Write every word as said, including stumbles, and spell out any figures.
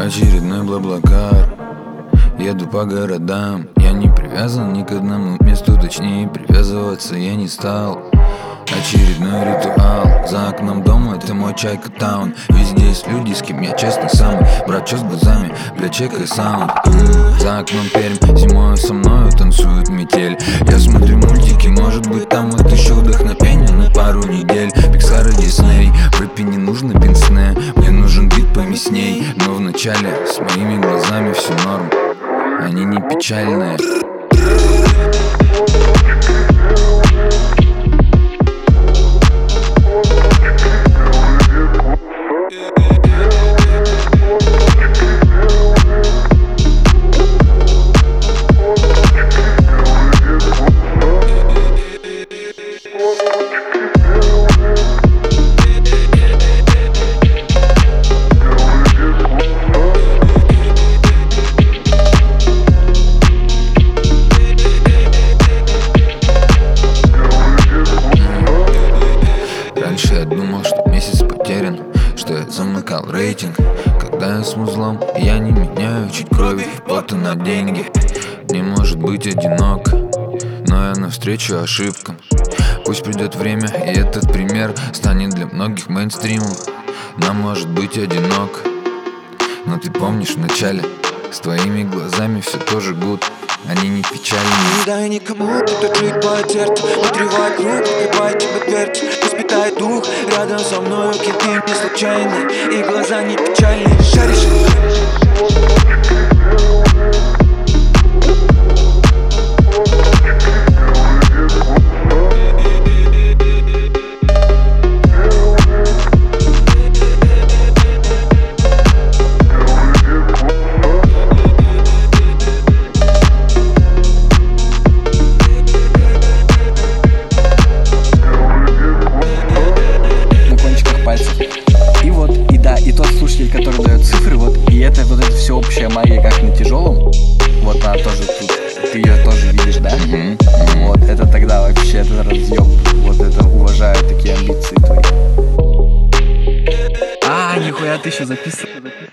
Очередной блаблакар. Еду по городам. Я не привязан ни к одному месту, точнее привязываться я не стал. Очередной ритуал. За окном дома это мой Чайка Таун. Везде есть люди, с кем я честно самый. Брат, чё с глазами, бля, чекай саунд. За окном Пермь, зимою со мною танцует метель. Я смотрю мультики, может быть там вот еще вдохновение на пару недель. Пиксар и Дисней, в рэпе не нужно пенсне. Мне нужен бит помесней. Но вначале с моими глазами все норм, они не печальные. Раньше я думал, что месяц потерян, что я замыкал рейтинг. Когда я с музлом, я не меняю чуть крови и пота на деньги. Не может быть одинок, но я навстречу ошибкам. Пусть придет время, и этот пример станет для многих мейнстримом. Нам может быть одинок, но ты помнишь вначале, с твоими глазами все тоже гуд, они не печальные. Не дай никому, кто чуть потерпит. Отрывай круг, открывай тебе дверь. Пусть питает дух, рядом со мною кипи не случайный. И глаза не печальные, шаришь. И вот, и да, и тот слушатель, который дает цифры, вот, и это вот это все общая магия, как на тяжелом. Вот она тоже тут, ты ее тоже видишь, да? Mm-hmm. Mm-hmm. Вот, это тогда вообще этот разъем, вот это уважаю такие амбиции твои. А, нихуя, ты еще записывал.